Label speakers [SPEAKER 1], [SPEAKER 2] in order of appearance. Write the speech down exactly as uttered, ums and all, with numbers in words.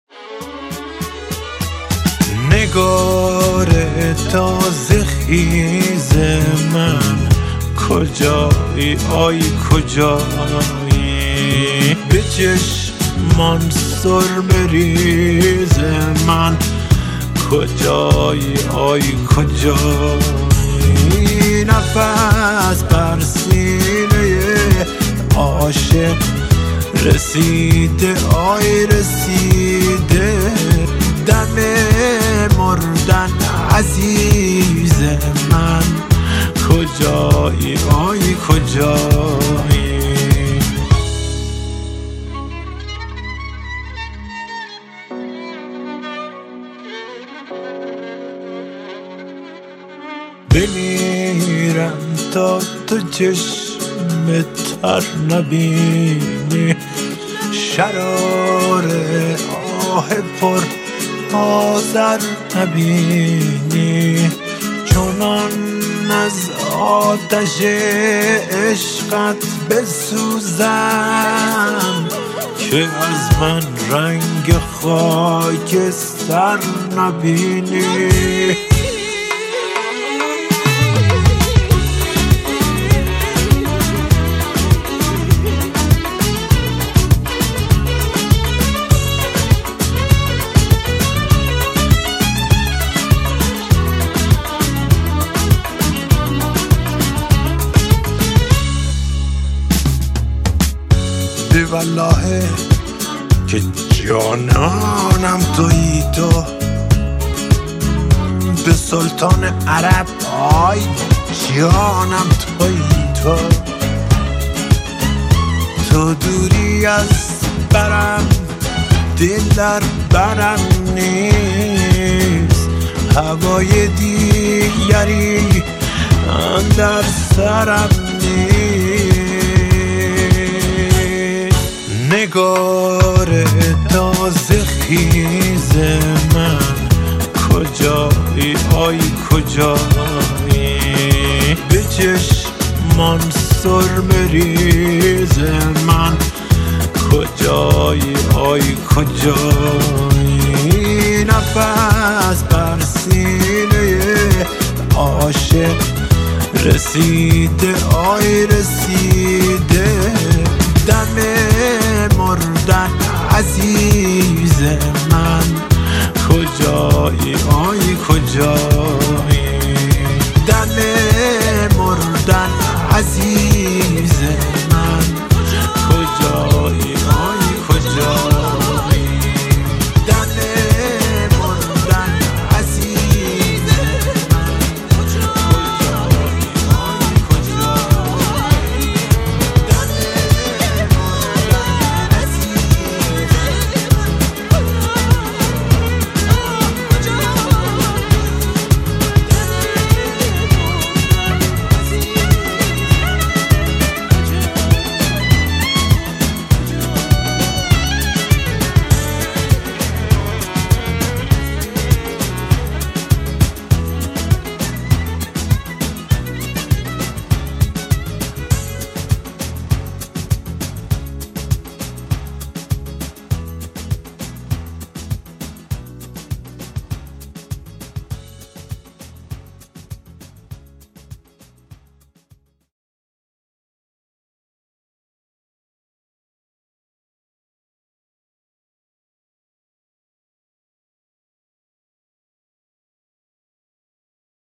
[SPEAKER 1] نگار تازه خیز من کجایی آی کجایی؟ به چشمان سرمه ریز من کجایی آی کجایی؟ نفس بر سینه عاشق رسیده آی رسیده، دم مردن عزیز من کجایی آی کجایی؟ بمیرم تا تو چشم تر نبینی، شرار آه پر آذر نبینی، چونان از آتش عشقت بسوزم که از من رنگ خاکستر نبینی. به والله که جانانم تویی تو، به سلطان عرب آی جانم تویی تو، تو دوری از برم دل در برم نیست، هوای دیگری اندر سرم نیست. نگار تازه خیز من کجایی آی کجایی؟ به چشمان سرمه ریز من کجایی آی کجایی؟ نفس بر سینه عاشق رسیده آی رسیده، دم مردن عزیز من کجایی آی کجایی؟ دم مردن عزیز